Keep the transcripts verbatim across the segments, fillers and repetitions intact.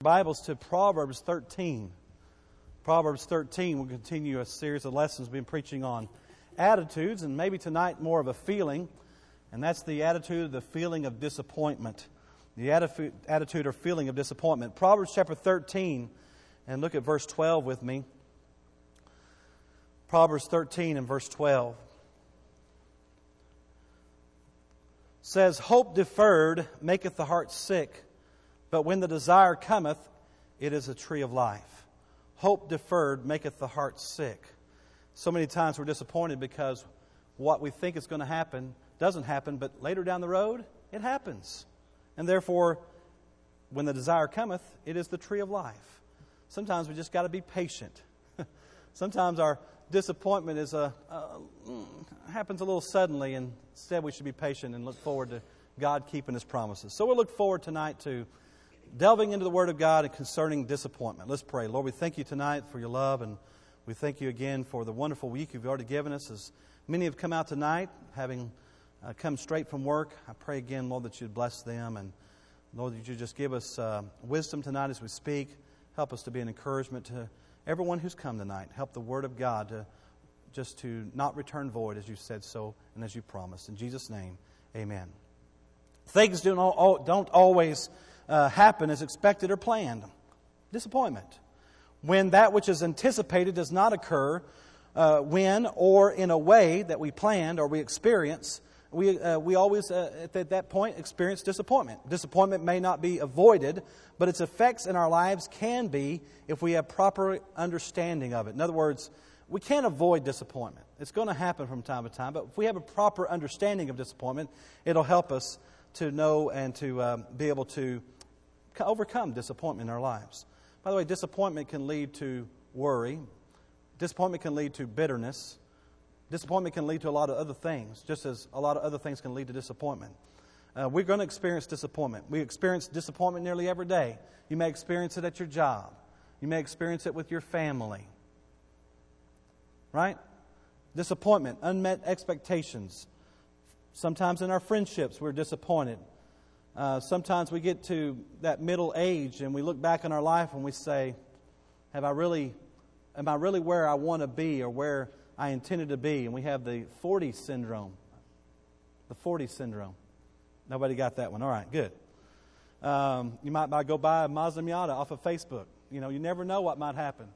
Bibles to Proverbs thirteen. Proverbs thirteen will continue a series of lessons we've been preaching on attitudes, and maybe tonight more of a feeling, and that's the attitude, the feeling of disappointment. The attitude, attitude or feeling of disappointment. Proverbs chapter thirteen, and look at verse twelve with me. Proverbs thirteen and verse twelve. Says, hope deferred maketh the heart sick, but when the desire cometh, it is a tree of life. Hope deferred maketh the heart sick. So many times we're disappointed because what we think is going to happen doesn't happen, but later down the road, it happens. And therefore, when the desire cometh, it is the tree of life. Sometimes we just got to be patient. Sometimes our disappointment is a, a happens a little suddenly, and instead we should be patient and look forward to God keeping His promises. So we'll look forward tonight to delving into the Word of God and concerning disappointment. Let's pray. Lord, we thank You tonight for Your love, and we thank You again for the wonderful week You've already given us. As many have come out tonight, having uh, come straight from work, I pray again, Lord, that You'd bless them, and Lord, that You just give us uh, wisdom tonight as we speak. Help us to be an encouragement to everyone who's come tonight. Help the Word of God to just to not return void, as You said so and as You promised. In Jesus' name, amen. Things don't, all, don't always uh, happen as expected or planned. Disappointment. When that which is anticipated does not occur, uh, when or in a way that we planned or we experience, we uh, we always, uh, at that point, experience disappointment. Disappointment may not be avoided, but its effects in our lives can be if we have proper understanding of it. In other words, we can't avoid disappointment. It's going to happen from time to time, but if we have a proper understanding of disappointment, it'll help us to know and to um, be able to overcome disappointment in our lives. By the way, disappointment can lead to worry. Disappointment can lead to bitterness. Disappointment can lead to a lot of other things, just as a lot of other things can lead to disappointment. Uh, we're going to experience disappointment. We experience disappointment nearly every day. You may experience it at your job. You may experience it with your family. Right? Disappointment, unmet expectations. Sometimes in our friendships we're disappointed. Uh, sometimes we get to that middle age and we look back on our life and we say, have I really, am I really where I want to be or where I intended to be? And we have the forty syndrome. The forty syndrome. Nobody got that one. All right, good. Um, you might go buy a Mazda Miata off of Facebook. You know, you never know what might happen.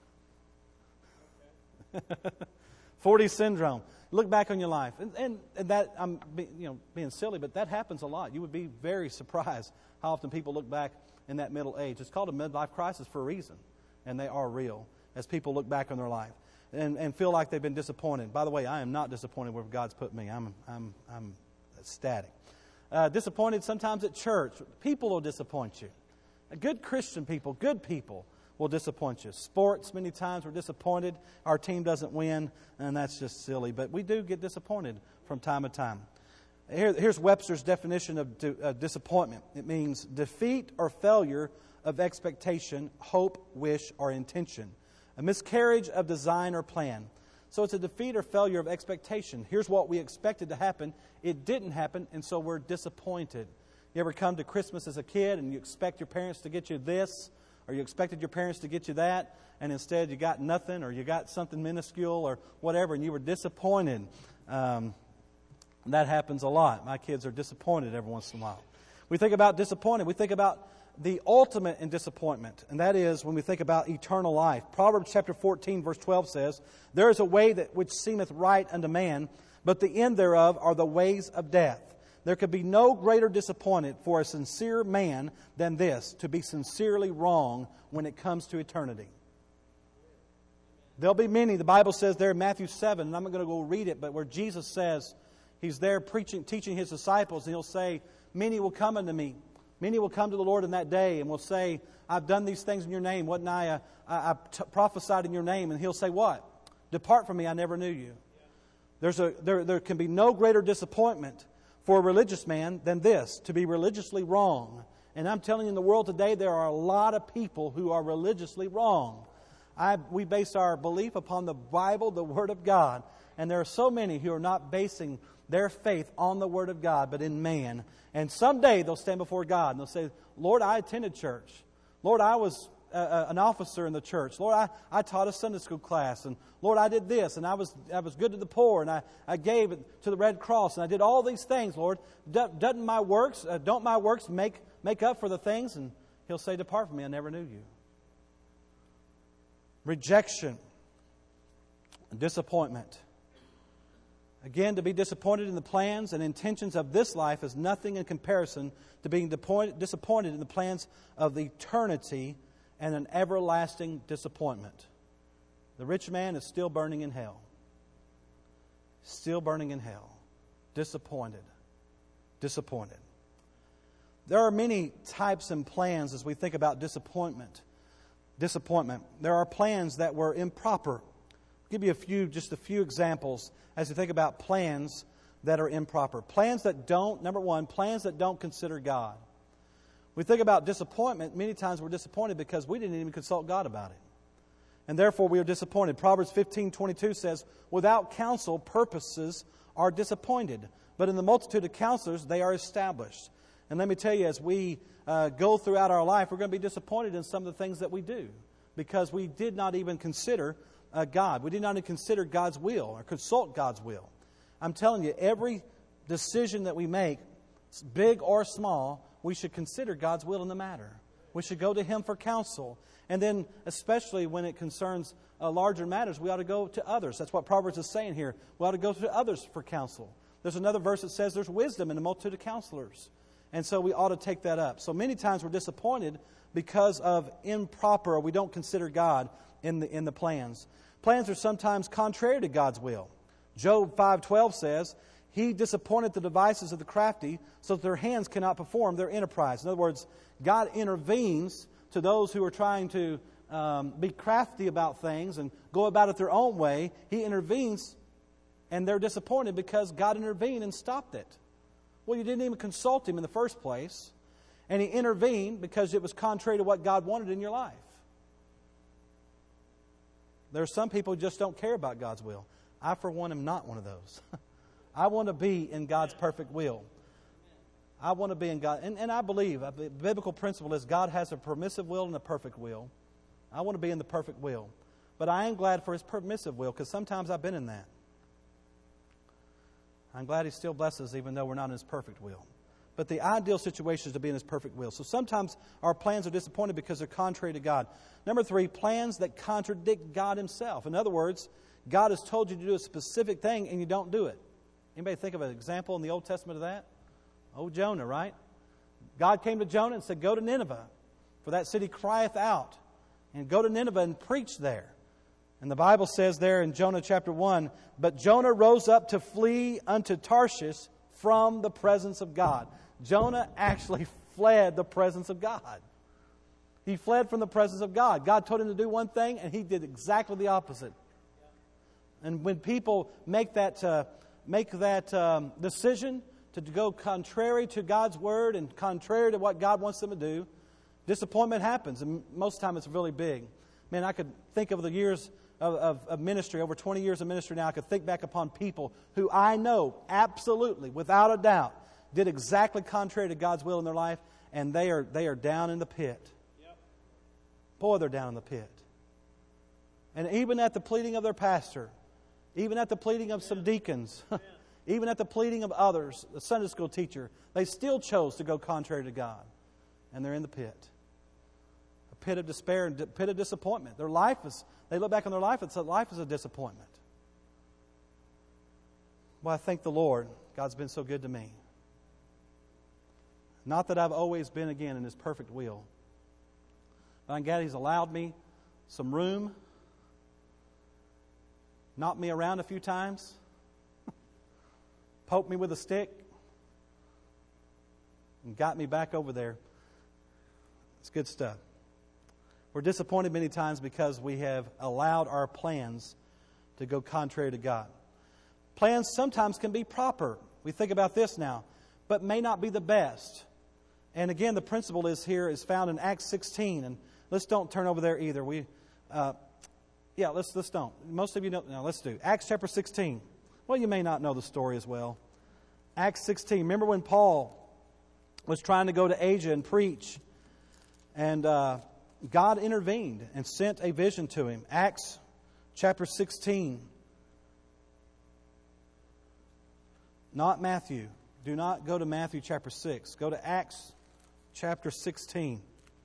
forty syndrome. Look back on your life, and, and, and that I'm be, you know being silly, but that happens a lot. You would be very surprised how often people look back in that middle age. It's called a midlife crisis for a reason, and they are real as people look back on their life and, and feel like they've been disappointed. By the way, I am not disappointed where God's put me. I'm I'm I'm ecstatic. Uh, disappointed sometimes at church. People will disappoint you. Good Christian people, good people, will disappoint you. Sports, many times we're disappointed. Our team doesn't win, and that's just silly. But we do get disappointed from time to time. Here, here's Webster's definition of uh, disappointment. It means defeat or failure of expectation, hope, wish, or intention. A miscarriage of design or plan. So it's a defeat or failure of expectation. Here's what we expected to happen. It didn't happen, and so we're disappointed. You ever come to Christmas as a kid and you expect your parents to get you this, or you expected your parents to get you that, and instead you got nothing, or you got something minuscule or whatever, and you were disappointed. Um, that happens a lot. My kids are disappointed every once in a while. We think about disappointed. We think about the ultimate in disappointment, and that is when we think about eternal life. Proverbs chapter fourteen, verse twelve says, there is a way that which seemeth right unto man, but the end thereof are the ways of death. There could be no greater disappointment for a sincere man than this, to be sincerely wrong when it comes to eternity. There'll be many. The Bible says there in Matthew seven, and I'm not going to go read it, but where Jesus says, He's there preaching, teaching His disciples, and He'll say, many will come unto me. Many will come to the Lord in that day and will say, I've done these things in Your name. Wasn't I? Uh, I, I t- prophesied in Your name. And He'll say, what? Depart from me, I never knew you. There's a, there, there can be no greater disappointment for a religious man than this, to be religiously wrong. And I'm telling you, in the world today, there are a lot of people who are religiously wrong. I, we base our belief upon the Bible, the Word of God. And there are so many who are not basing their faith on the Word of God, but in man. And someday they'll stand before God and they'll say, Lord, I attended church. Lord, I was uh, an officer in the church. Lord, I, I taught a Sunday school class. And Lord, I did this. And I was I was good to the poor. And I, I gave it to the Red Cross. And I did all these things, Lord. Do, doesn't my works, uh, don't my works make, make up for the things? And He'll say, depart from me, I never knew you. Rejection. Disappointment. Again, to be disappointed in the plans and intentions of this life is nothing in comparison to being disappointed in the plans of the eternity and an everlasting disappointment. The rich man is still burning in hell. Still burning in hell. Disappointed. Disappointed. There are many types and plans as we think about disappointment. Disappointment. There are plans that were improper. I'll give you a few, just a few examples as you think about plans that are improper. Plans that don't, number one, plans that don't consider God. We think about disappointment, many times we're disappointed because we didn't even consult God about it. And therefore we are disappointed. Proverbs fifteen twenty-two says, without counsel, purposes are disappointed, but in the multitude of counselors they are established. And let me tell you, as we uh, go throughout our life, we're going to be disappointed in some of the things that we do because we did not even consider uh, God. We did not even consider God's will or consult God's will. I'm telling you, every decision that we make, big or small, we should consider God's will in the matter. We should go to Him for counsel. And then, especially when it concerns uh, larger matters, we ought to go to others. That's what Proverbs is saying here. We ought to go to others for counsel. There's another verse that says there's wisdom in the multitude of counselors. And so we ought to take that up. So many times we're disappointed because of improper, or we don't consider God in the, in the plans. Plans are sometimes contrary to God's will. Job five twelve says, He disappointed the devices of the crafty so that their hands cannot perform their enterprise. In other words, God intervenes to those who are trying to um, be crafty about things and go about it their own way. He intervenes and they're disappointed because God intervened and stopped it. Well, you didn't even consult Him in the first place. And He intervened because it was contrary to what God wanted in your life. There are some people who just don't care about God's will. I, for one, am not one of those. I want to be in God's perfect will. I want to be in God. And, and I believe, the biblical principle is God has a permissive will and a perfect will. I want to be in the perfect will. But I am glad for His permissive will because sometimes I've been in that. I'm glad He still blesses even though we're not in His perfect will. But the ideal situation is to be in His perfect will. So sometimes our plans are disappointed because they're contrary to God. Number three, plans that contradict God Himself. In other words, God has told you to do a specific thing and you don't do it. Anybody think of an example in the Old Testament of that? Oh, Jonah, right? God came to Jonah and said, go to Nineveh, for that city crieth out. And go to Nineveh and preach there. And the Bible says there in Jonah chapter one, but Jonah rose up to flee unto Tarshish from the presence of God. Jonah actually fled the presence of God. He fled from the presence of God. God told him to do one thing, and he did exactly the opposite. And when people make that uh, make that um, decision to go contrary to God's word and contrary to what God wants them to do, disappointment happens. And most of the time it's really big. Man, I could think of the years of, of, of ministry, over twenty years of ministry now, I could think back upon people who I know absolutely, without a doubt, did exactly contrary to God's will in their life, and they are they are down in the pit. Yep. Boy, they're down in the pit. And even at the pleading of their pastor, even at the pleading of some deacons, even at the pleading of others, a Sunday school teacher, they still chose to go contrary to God. And they're in the pit. A pit of despair and a pit of disappointment. Their life is, they look back on their life and say, life is a disappointment. Well, I thank the Lord. God's been so good to me. Not that I've always been, again, in His perfect will. But I'm glad He's allowed me some room, knocked me around a few times, poked me with a stick, and got me back over there. It's good stuff. We're disappointed many times because we have allowed our plans to go contrary to God. Plans sometimes can be proper. We think about this now, but may not be the best. And again, the principle is here is found in Acts sixteen, and let's don't turn over there either. We, uh, yeah, let's let's don't. Most of you don't. No, let's do Acts chapter sixteen. Well, you may not know the story as well. Acts sixteen. Remember when Paul was trying to go to Asia and preach, and uh, God intervened and sent a vision to him. Acts chapter sixteen. Not Matthew. Do not go to Matthew chapter six. Go to Acts chapter sixteen.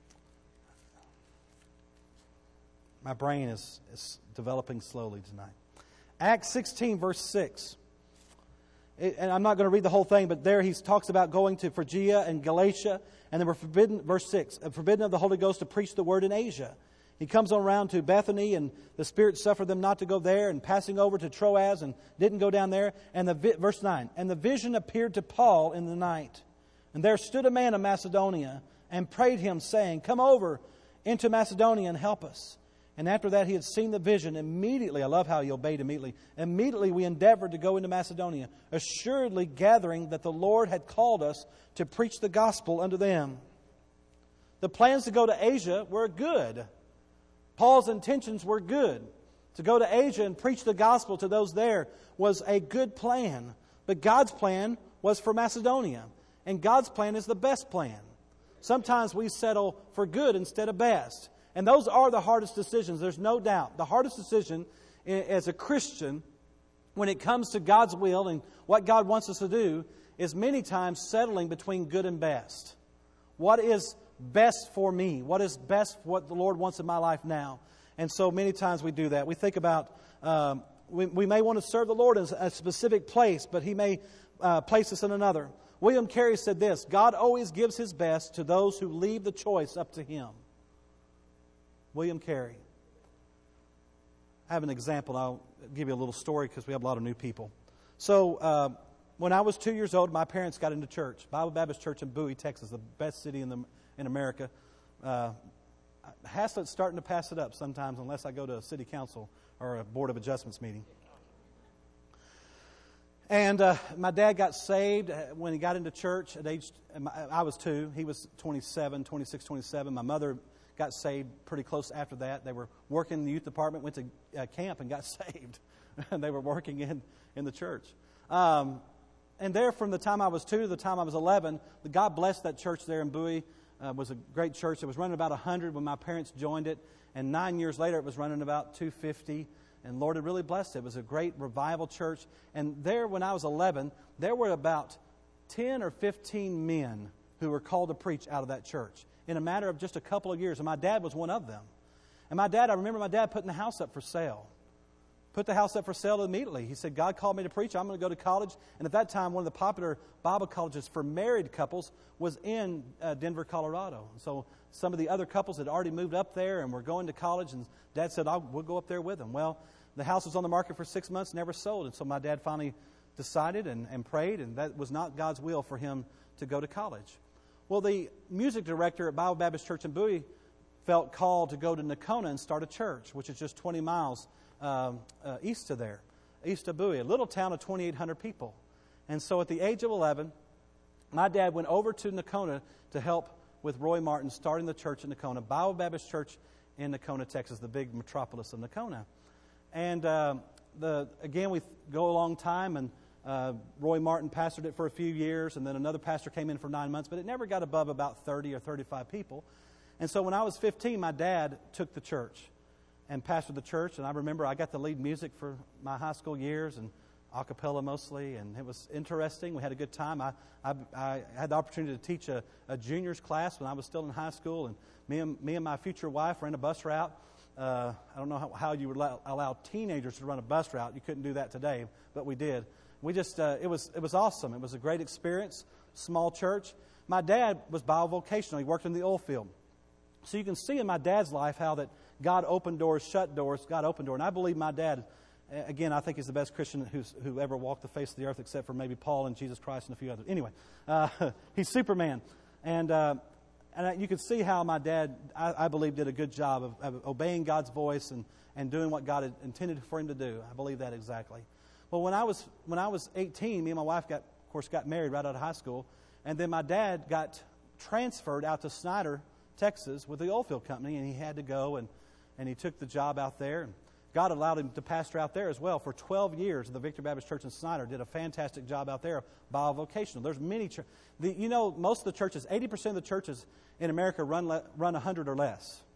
My brain is, is developing slowly tonight. Acts sixteen, verse six. It, and I'm not going to read the whole thing, but there he talks about going to Phrygia and Galatia, and they were forbidden, verse six, forbidden of the Holy Ghost to preach the word in Asia. He comes on around to Bethany, and the Spirit suffered them not to go there, and passing over to Troas, and didn't go down there. And the verse nine, and the vision appeared to Paul in the night. And there stood a man of Macedonia, and prayed him, saying, Come over into Macedonia and help us. And after that he had seen the vision, immediately, I love how he obeyed immediately, immediately we endeavored to go into Macedonia, assuredly gathering that the Lord had called us to preach the gospel unto them. The plans to go to Asia were good. Paul's intentions were good. To go to Asia and preach the gospel to those there was a good plan. But God's plan was for Macedonia. And God's plan is the best plan. Sometimes we settle for good instead of best. And those are the hardest decisions, there's no doubt. The hardest decision as a Christian when it comes to God's will and what God wants us to do is many times settling between good and best. What is best for me? What is best for what the Lord wants in my life now? And so many times we do that. We think about, um, we, we may want to serve the Lord in a specific place, but He may uh, place us in another. William Carey said this, God always gives His best to those who leave the choice up to Him. William Carey. I have an example. I'll give you a little story because we have a lot of new people. So, uh, when I was two years old, my parents got into church. Bible Baptist Church in Bowie, Texas, the best city in the in America. Uh, Haslett's starting to pass it up sometimes unless I go to a city council or a board of adjustments meeting. And uh, my dad got saved when he got into church at age, I was two. He was twenty-seven, twenty-six, twenty-seven. My mother got saved pretty close after that. They were working in the youth department, went to uh, camp and got saved. And they were working in, in the church. Um, and there from the time I was two to the time I was eleven, God blessed that church there in Bowie. Uh, it was a great church. It was running about one hundred when my parents joined it. And nine years later, it was running about two hundred fifty. And Lord had really blessed it. It was a great revival church. And there, when I was eleven, there were about ten or fifteen men who were called to preach out of that church in a matter of just a couple of years. And my dad was one of them. And my dad, I remember my dad putting the house up for sale. Put the house up for sale immediately. He said, God called me to preach. I'm going to go to college. And at that time, one of the popular Bible colleges for married couples was in uh, Denver, Colorado. So some of the other couples had already moved up there and were going to college. And Dad said, I'll, we'll go up there with them. Well, the house was on the market for six months, never sold. And so my dad finally decided and, and prayed, and that was not God's will for him to go to college. Well, the music director at Bible Baptist Church in Bowie felt called to go to Nocona and start a church, which is just twenty miles um, uh, east of there, east of Bowie, a little town of twenty-eight hundred people. And so at the age of eleven, my dad went over to Nocona to help with Roy Martin starting the church in Nocona, Bible Baptist Church in Nocona, Texas, the big metropolis of Nocona. And uh, the again, we go a long time, and uh, Roy Martin pastored it for a few years, and then another pastor came in for nine months, but it never got above about thirty or thirty-five people. And so when I was fifteen, my dad took the church and pastored the church, and I remember I got to lead music for my high school years, and a cappella mostly, and it was interesting. We had a good time. I, I, I had the opportunity to teach a, a juniors class when I was still in high school, and me and, me and my future wife ran a bus route. Uh, I don't know how, how you would allow, allow teenagers to run a bus route. You couldn't do that today, but we did. We just, uh, it was it was awesome. It was a great experience, small church. My dad was bivocational. He worked in the oil field. So you can see in my dad's life how that God opened doors, shut doors, God opened doors. And I believe my dad, again, I think he's the best Christian who's, who ever walked the face of the earth, except for maybe Paul and Jesus Christ and a few others. Anyway, uh, he's Superman. And uh, and you can see how my dad, I, I believe, did a good job of, of obeying God's voice and, and doing what God had intended for him to do. I believe that exactly. Well, when I was when I was eighteen, me and my wife got, of course, got married right out of high school. And then my dad got transferred out to Snyder, Texas, with the oil field company, and he had to go, and, and he took the job out there. And God allowed him to pastor out there as well for twelve years. The Victory Baptist Church in Snyder did a fantastic job out there, bivocational. There's many churches. The, you know, most of the churches, eighty percent of the churches in America run le, run one hundred or less.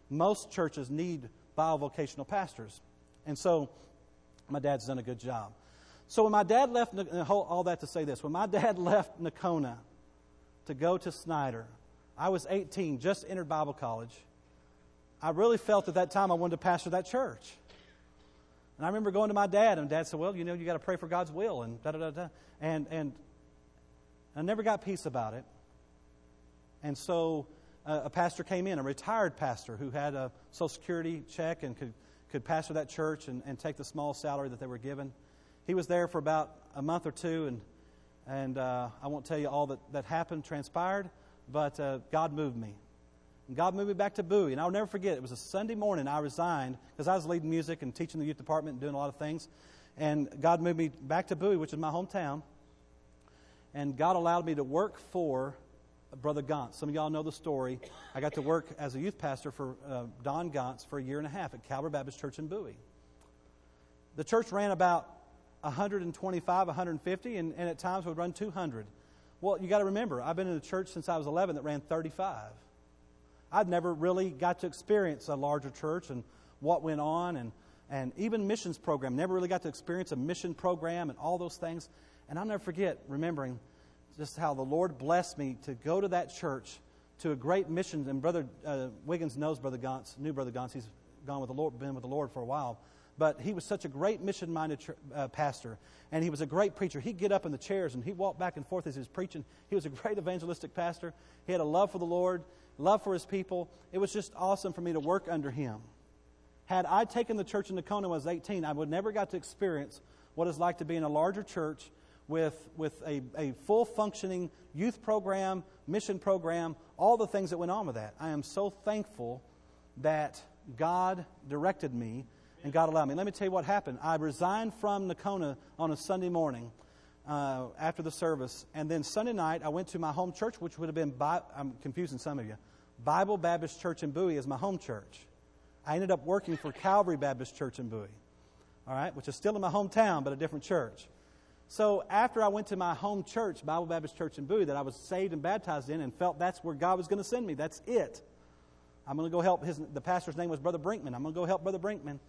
most churches need bivocational pastors. And so my dad's done a good job. So when my dad left, all that to say this, when my dad left Nocona to go to Snyder, I was eighteen, just entered Bible college. I really felt at that time I wanted to pastor that church. And I remember going to my dad, and Dad said, well, you know, you got to pray for God's will, and da-da-da-da. And, and I never got peace about it. And so uh, a pastor came in, a retired pastor who had a Social Security check and could, could pastor that church and, and take the small salary that they were given. He was there for about a month or two, and and uh, I won't tell you all that, that happened, transpired, but uh, God moved me. And God moved me back to Bowie. And I'll never forget, it was a Sunday morning I resigned because I was leading music and teaching the youth department and doing a lot of things. And God moved me back to Bowie, which is my hometown. And God allowed me to work for Brother Gantz. Some of y'all know the story. I got to work as a youth pastor for uh, Don Gantz for a year and a half at Calvary Baptist Church in Bowie. The church ran about one hundred twenty-five, one hundred fifty, and, and at times would run two hundred. Well, you got to remember, I've been in a church since I was eleven that ran thirty-five. I'd never really got to experience a larger church and what went on, and, and even missions program. Never really got to experience a mission program and all those things. And I'll never forget remembering just how the Lord blessed me to go to that church, to a great mission. And Brother uh, Wiggins knows Brother Gantz, knew Brother Gantz. He's gone with the Lord, been with the Lord for a while. But he was such a great mission-minded uh, pastor, and he was a great preacher. He'd get up in the chairs, and he'd walk back and forth as he was preaching. He was a great evangelistic pastor. He had a love for the Lord, love for his people. It was just awesome for me to work under him. Had I taken the church in Nocona when I was eighteen, I would never got to experience what it's like to be in a larger church with, with a, a full-functioning youth program, mission program, all the things that went on with that. I am so thankful that God directed me and God allowed me. Let me tell you what happened. I resigned from Nocona on a Sunday morning uh, after the service. And then Sunday night, I went to my home church, which would have been, Bi- I'm confusing some of you, Bible Baptist Church in Bowie as my home church. I ended up working for Calvary Baptist Church in Bowie, all right, which is still in my hometown, but a different church. So after I went to my home church, Bible Baptist Church in Bowie, that I was saved and baptized in and felt that's where God was going to send me. That's it. I'm going to go help his, the pastor's name was Brother Brinkman. I'm going to go help Brother Brinkman.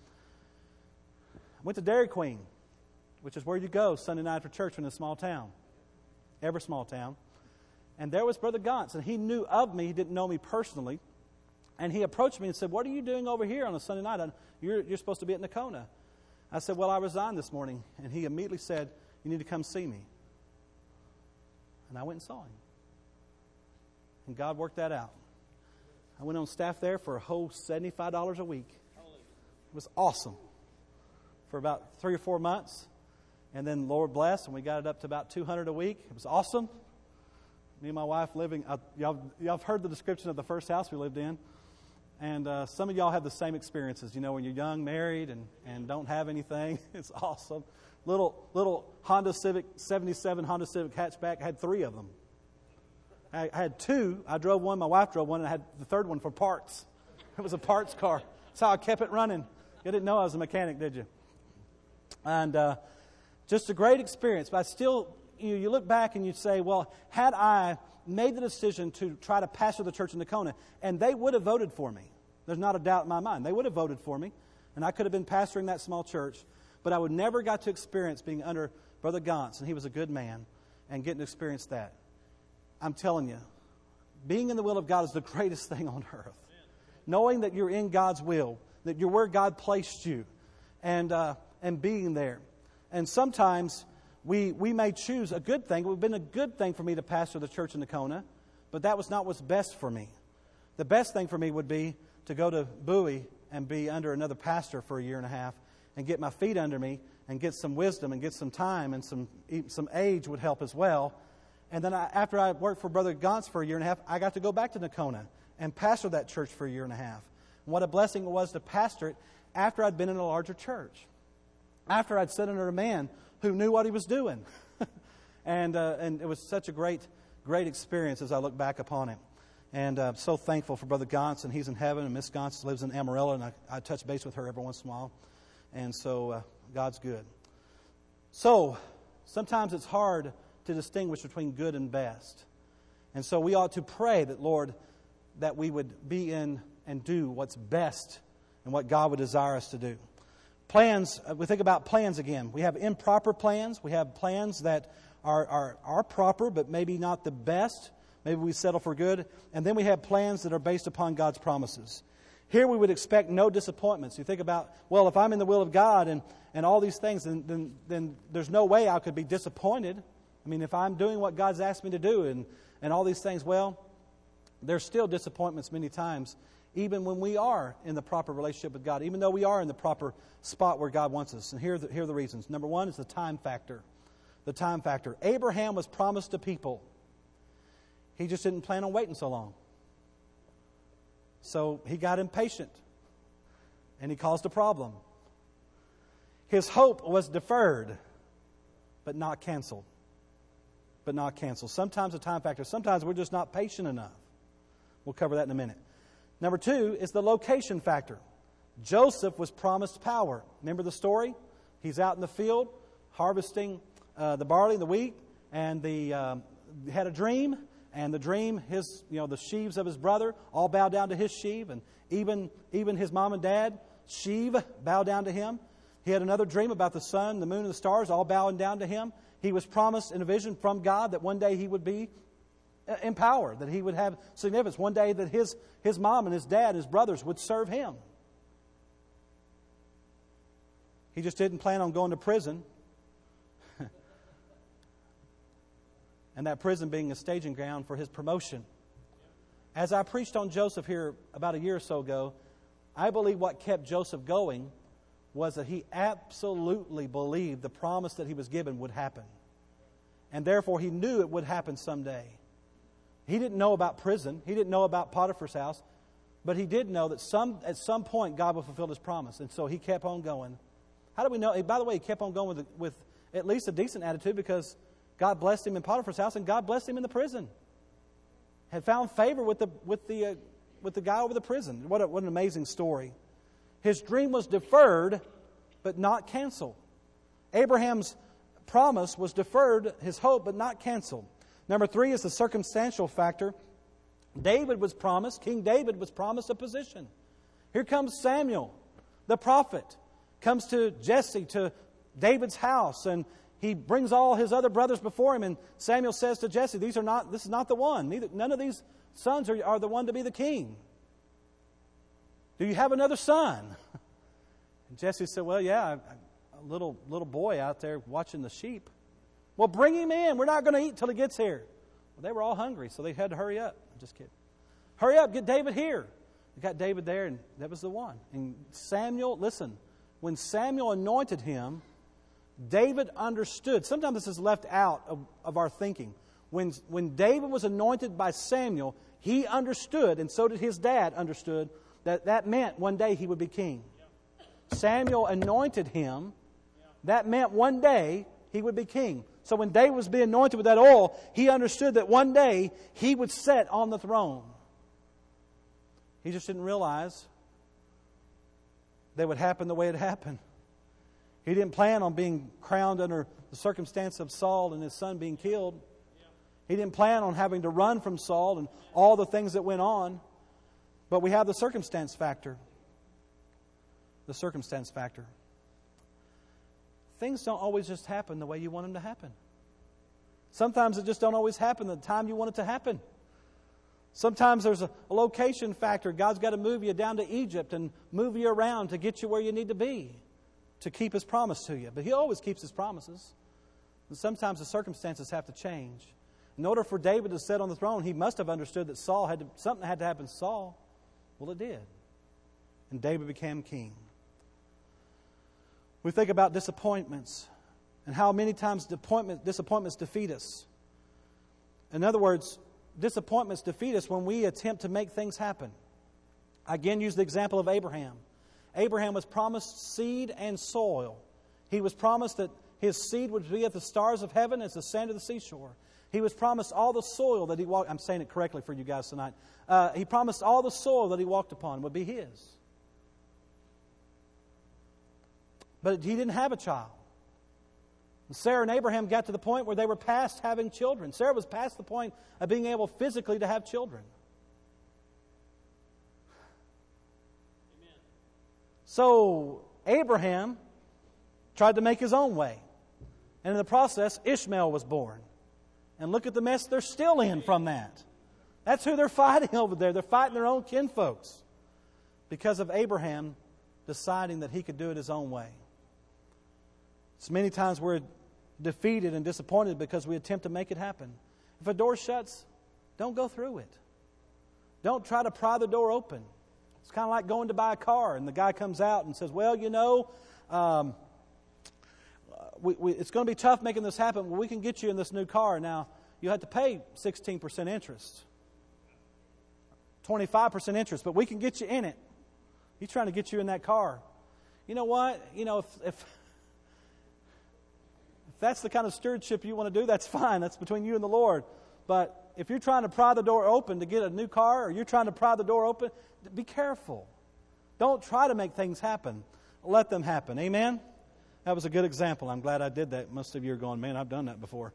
I went to Dairy Queen, which is where you go Sunday night for church in a small town, every small town. And there was Brother Gantz, and he knew of me. He didn't know me personally. And he approached me and said, what are you doing over here on a Sunday night? You're, you're supposed to be at Nocona. I said, well, I resigned this morning. And he immediately said, you need to come see me. And I went and saw him. And God worked that out. I went on staff there for a whole seventy-five dollars a week. It was awesome. For about three or four months. And then Lord bless, and we got it up to about two hundred a week. It was awesome. Me and my wife living, uh, y'all, y'all have heard the description of the first house we lived in. And uh, some of y'all have the same experiences, you know, when you're young, married, and, and don't have anything. It's awesome. Little little Honda Civic, seventy-seven Honda Civic hatchback. I had three of them. I had two. I drove one, my wife drove one, and I had the third one for parts. It was a parts car. That's how I kept it running. You didn't know I was a mechanic, did you? And uh, just a great experience. But I still, you, you look back and you say, well, had I made the decision to try to pastor the church in Nocona, and they would have voted for me. There's not a doubt in my mind. They would have voted for me, and I could have been pastoring that small church, but I would never got to experience being under Brother Gantz, and he was a good man, and getting to experience that. I'm telling you, being in the will of God is the greatest thing on earth. Knowing that you're in God's will, that you're where God placed you, and uh, and being there. And sometimes we we may choose a good thing. It would have been a good thing for me to pastor the church in Nocona, but that was not what's best for me. The best thing for me would be to go to Bowie and be under another pastor for a year and a half and get my feet under me and get some wisdom and get some time, and some some age would help as well. And then I, after I worked for Brother Gantz for a year and a half, I got to go back to Nocona and pastor that church for a year and a half. And what a blessing it was to pastor it after I'd been in a larger church, after I'd sat under a man who knew what he was doing. and uh, and it was such a great, great experience as I look back upon it. And I'm uh, so thankful for Brother Gantz, and he's in heaven, and Miss Gantz lives in Amarillo, and I, I touch base with her every once in a while. And so uh, God's good. So sometimes it's hard to distinguish between good and best. And so we ought to pray that, Lord, that we would be in and do what's best and what God would desire us to do. Plans, we think about plans again. We have improper plans. We have plans that are, are, are proper, but maybe not the best. Maybe we settle for good. And then we have plans that are based upon God's promises. Here we would expect no disappointments. You think about, well, if I'm in the will of God and, and all these things, then, then, then there's no way I could be disappointed. I mean, if I'm doing what God's asked me to do and, and all these things, well, there's still disappointments many times, even when we are in the proper relationship with God, even though we are in the proper spot where God wants us. And here are the, here are the reasons. Number one is the time factor. The time factor. Abraham was promised to people. He just didn't plan on waiting so long. So he got impatient, and he caused a problem. His hope was deferred, but not canceled. But not canceled. Sometimes a time factor. Sometimes we're just not patient enough. We'll cover that in a minute. Number two is the location factor. Joseph was promised power. Remember the story? He's out in the field harvesting uh, the barley, the wheat, and the um, had a dream. And the dream, his, you know, the sheaves of his brother all bow down to his sheave, and even even his mom and dad, sheave, bow down to him. He had another dream about the sun, the moon, and the stars all bowing down to him. He was promised in a vision from God that one day he would be in power, that he would have significance. One day that his his mom and his dad, his brothers, would serve him. He just didn't plan on going to prison. And that prison being a staging ground for his promotion. As I preached on Joseph here about a year or so ago, I believe what kept Joseph going was that he absolutely believed the promise that he was given would happen. And therefore he knew it would happen someday. He didn't know about prison. He didn't know about Potiphar's house. But he did know that some at some point God would fulfill his promise. And so he kept on going. How do we know? By the way, he kept on going with, with at least a decent attitude, because God blessed him in Potiphar's house, and God blessed him in the prison. Had found favor with the with the uh, with the guy over the prison. What a, what an amazing story! His dream was deferred, but not canceled. Abraham's promise was deferred, his hope, but not canceled. Number three is the circumstantial factor. David was promised. King David was promised a position. Here comes Samuel, the prophet, comes to Jesse, to David's house, and he brings all his other brothers before him, and Samuel says to Jesse, "These are not. This is not the one. Neither, none of these sons are, are the one to be the king. Do you have another son?" And Jesse said, "Well, yeah, a little little boy out there watching the sheep." "Well, bring him in. We're not going to eat till he gets here." Well, they were all hungry, so they had to hurry up. I'm just kidding. Hurry up, get David here. They got David there, and that was the one. And Samuel, listen, when Samuel anointed him, David understood. Sometimes this is left out of, of our thinking. When, when David was anointed by Samuel, he understood, and so did his dad understood, that that meant one day he would be king. Samuel anointed him. That meant one day he would be king. So when David was being anointed with that oil, he understood that one day he would sit on the throne. He just didn't realize that it would happen the way it happened. He didn't plan on being crowned under the circumstance of Saul and his son being killed. He didn't plan on having to run from Saul and all the things that went on. But we have the circumstance factor. The circumstance factor. Things don't always just happen the way you want them to happen. Sometimes it just don't always happen at the time you want it to happen. Sometimes there's a, a location factor. God's got to move you down to Egypt and move you around to get you where you need to be, to keep His promise to you. But He always keeps His promises. And sometimes the circumstances have to change. In order for David to sit on the throne, he must have understood that Saul had to, something had to happen to Saul. Well, it did. And David became king. We think about disappointments and how many times disappointment, disappointments defeat us. In other words, disappointments defeat us when we attempt to make things happen. I again use the example of Abraham. Abraham was promised seed and soil. He was promised that his seed would be as the stars of heaven, as the sand of the seashore. He was promised all the soil that he walked. I'm saying it correctly for you guys tonight. Uh, he promised all the soil that he walked upon would be his. But he didn't have a child. And Sarah and Abraham got to the point where they were past having children. Sarah was past the point of being able physically to have children. So Abraham tried to make his own way. And in the process, Ishmael was born. And look at the mess they're still in from that. That's who they're fighting over there. They're fighting their own kinfolks because of Abraham deciding that he could do it his own way. So many times we're defeated and disappointed because we attempt to make it happen. If a door shuts, don't go through it. Don't try to pry the door open. It's kind of like going to buy a car and the guy comes out and says, well, you know, um, we, we, it's going to be tough making this happen. Well, we can get you in this new car. Now, you have to pay sixteen percent interest, twenty-five percent interest, but we can get you in it. He's trying to get you in that car. You know what? You know, if, if, if that's the kind of stewardship you want to do, that's fine. That's between you and the Lord. But if you're trying to pry the door open to get a new car, or you're trying to pry the door open, be careful. Don't try to make things happen. Let them happen. Amen? That was a good example. I'm glad I did that. Most of you are going, man, I've done that before.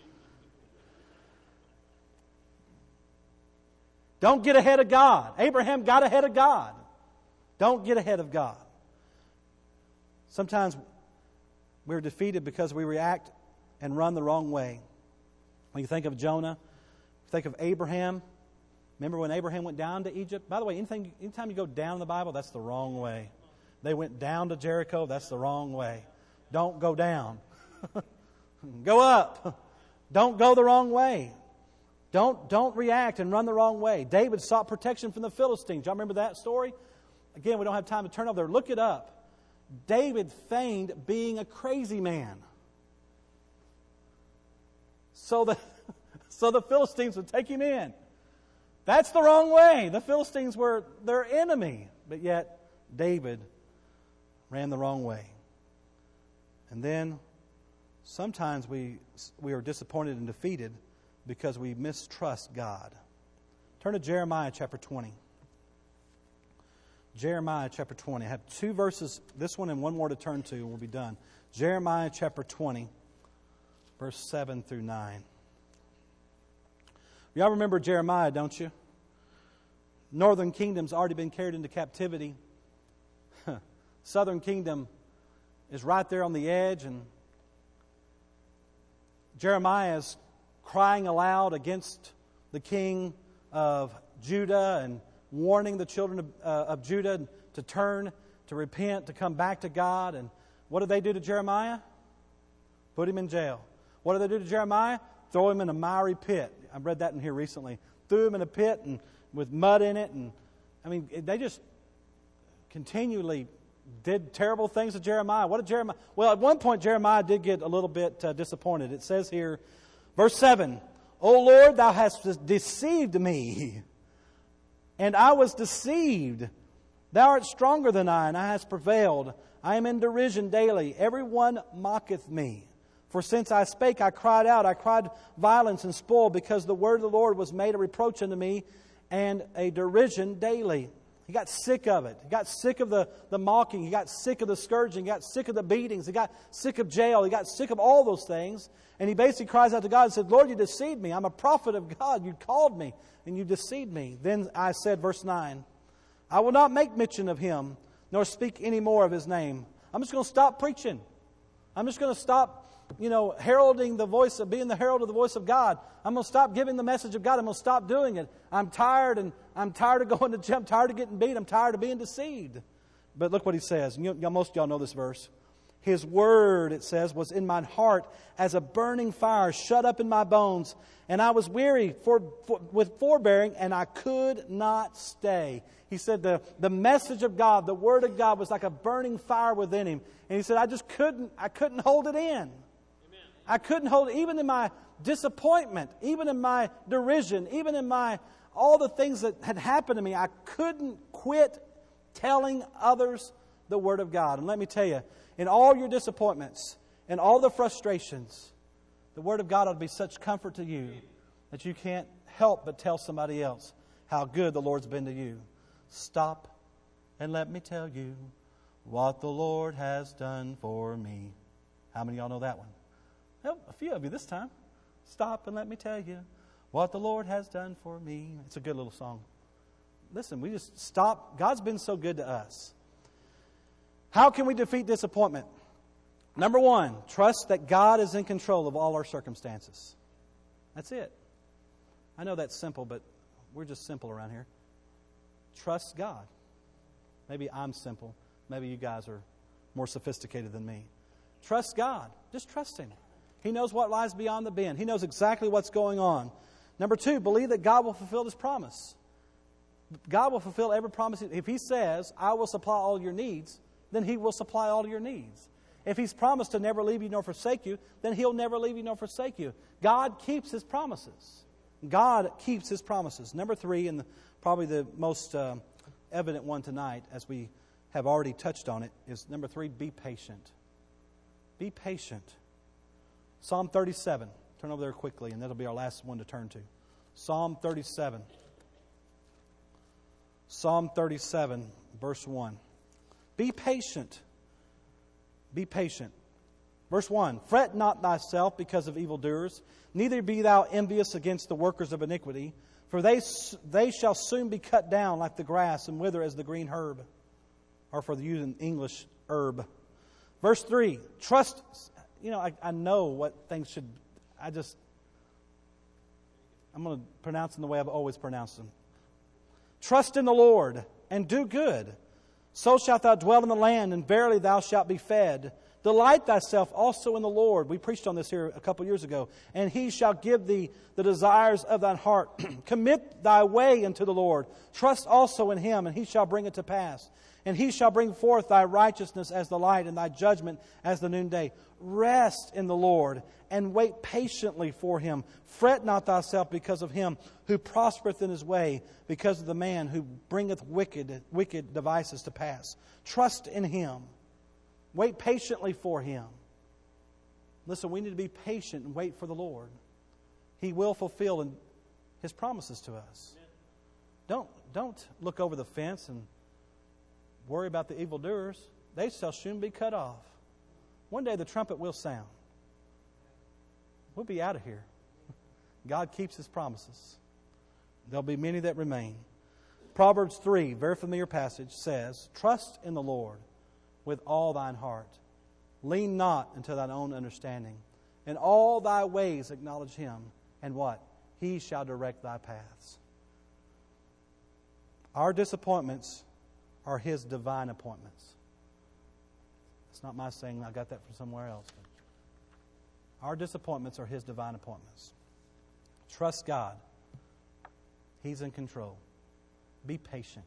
Don't get ahead of God. Abraham got ahead of God. Don't get ahead of God. Sometimes we're defeated because we react and run the wrong way. When you think of Jonah, think of Abraham. Remember when Abraham went down to Egypt? By the way, anything, anytime you go down in the Bible, that's the wrong way. They went down to Jericho, that's the wrong way. Don't go down. Go up. Don't go the wrong way. Don't, don't react and run the wrong way. David sought protection from the Philistines. Y'all remember that story? Again, we don't have time to turn over there. Look it up. David feigned being a crazy man. So the, so the Philistines would take him in. That's the wrong way. The Philistines were their enemy. But yet, David ran the wrong way. And then, sometimes we, we are disappointed and defeated because we mistrust God. Turn to Jeremiah chapter twenty. Jeremiah chapter twenty. I have two verses, this one and one more to turn to, and we'll be done. Jeremiah chapter twenty, verse seven through nine. Y'all remember Jeremiah, don't you? Northern kingdom's already been carried into captivity. Southern kingdom is right there on the edge, and Jeremiah is crying aloud against the king of Judah and warning the children of, uh, of Judah to turn, to repent, to come back to God. And what did they do to Jeremiah? Put him in jail. What did they do to Jeremiah? Throw him in a miry pit. I read that in here recently. Threw him in a pit and with mud in it. And I mean, they just continually did terrible things to Jeremiah. What did Jeremiah? Well, at one point, Jeremiah did get a little bit uh, disappointed. It says here, verse seven, O Lord, thou hast deceived me, and I was deceived. Thou art stronger than I, and I hast prevailed. I am in derision daily. Everyone mocketh me. For since I spake, I cried out. I cried violence and spoil, because the word of the Lord was made a reproach unto me, and a derision daily. He got sick of it. He got sick of the, the mocking. He got sick of the scourging. He got sick of the beatings. He got sick of jail. He got sick of all those things. And he basically cries out to God and said, Lord, you deceived me. I'm a prophet of God. You called me and you deceived me. Then I said, verse nine, I will not make mention of him, nor speak any more of his name. I'm just going to stop preaching. I'm just going to stop, you know, heralding the voice of, being the herald of the voice of God. I'm going to stop giving the message of God. I'm going to stop doing it. I'm tired, and I'm tired of going to jail. I'm tired of getting beat. I'm tired of being deceived. But look what he says. And you, most of y'all know this verse. His word, it says, was in mine heart as a burning fire shut up in my bones. And I was weary for, for, with forbearing, and I could not stay. He said the, the message of God, the word of God, was like a burning fire within him. And he said, I just couldn't, I couldn't hold it in. Amen. I couldn't hold it, even in my disappointment, even in my derision, even in my all the things that had happened to me. I couldn't quit telling others the word of God. And let me tell you, in all your disappointments and all the frustrations, the word of God ought to be such comfort to you that you can't help but tell somebody else how good the Lord's been to you. Stop and let me tell you what the Lord has done for me. How many of y'all know that one? Well, a few of you this time. Stop and let me tell you what the Lord has done for me. It's a good little song. Listen, we just stop. God's been so good to us. How can we defeat disappointment? Number one, trust that God is in control of all our circumstances. That's it. I know that's simple, but we're just simple around here. Trust God. Maybe I'm simple. Maybe you guys are more sophisticated than me. Trust God. Just trust Him. He knows what lies beyond the bend. He knows exactly what's going on. Number two, believe that God will fulfill His promise. God will fulfill every promise. If He says, I will supply all your needs, then He will supply all your needs. If He's promised to never leave you nor forsake you, then He'll never leave you nor forsake you. God keeps His promises. God keeps His promises. Number three, and the, probably the most uh, evident one tonight, as we have already touched on it, is number three, be patient. Be patient. Psalm thirty-seven. Turn over there quickly, and that'll be our last one to turn to. Psalm thirty-seven. Psalm thirty-seven, verse one. Be patient. Be patient. Verse one. Fret not thyself because of evildoers, neither be thou envious against the workers of iniquity, for they they shall soon be cut down like the grass and wither as the green herb. Or for the use in English, herb. Verse three. Trust. You know, I, I know what things should... I just... I'm going to pronounce them the way I've always pronounced them. Trust in the Lord and do good. So shalt thou dwell in the land, and verily thou shalt be fed. Delight thyself also in the Lord. We preached on this here a couple years ago. And He shall give thee the desires of thine heart. Commit thy way unto the Lord. Trust also in Him, and He shall bring it to pass. And He shall bring forth thy righteousness as the light, and thy judgment as the noonday. Rest in the Lord, and wait patiently for Him. Fret not thyself because of him who prospereth in his way, because of the man who bringeth wicked, wicked devices to pass. Trust in Him. Wait patiently for Him. Listen, we need to be patient and wait for the Lord. He will fulfill His promises to us. Don't, don't look over the fence and worry about the evildoers. They shall soon be cut off. One day the trumpet will sound. We'll be out of here. God keeps His promises. There'll be many that remain. Proverbs three, very familiar passage, says, Trust in the Lord with all thine heart. Lean not unto thine own understanding. In all thy ways acknowledge Him. And what? He shall direct thy paths. Our disappointments are His divine appointments. It's not my saying, I got that from somewhere else. Our disappointments are His divine appointments. Trust God. He's in control. Be patient.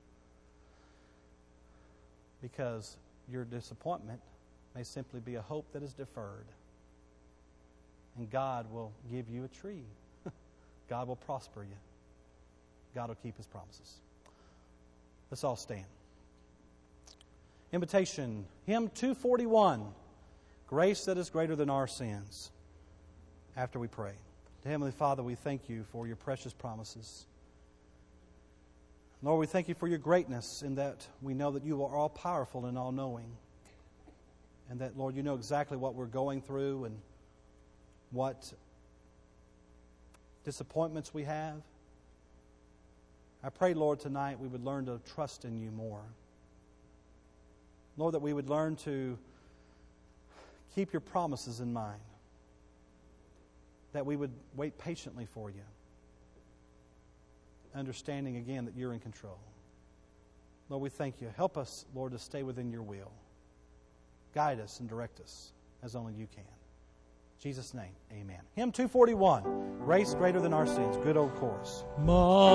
Because your disappointment may simply be a hope that is deferred. And God will give you a tree. God will prosper you. God will keep His promises. Let's all stand. Invitation, hymn two forty-one, Grace that is greater than our sins. After we pray. Heavenly Father, we thank You for Your precious promises. Lord, we thank You for Your greatness in that we know that You are all-powerful and all-knowing. And that, Lord, You know exactly what we're going through and what disappointments we have. I pray, Lord, tonight we would learn to trust in You more. Lord, that we would learn to keep Your promises in mind. That we would wait patiently for You. Understanding again that You're in control. Lord, we thank You. Help us, Lord, to stay within Your will. Guide us and direct us as only You can. In Jesus' name, amen. Hymn two forty-one, Grace Greater Than Our Sins. Good old chorus.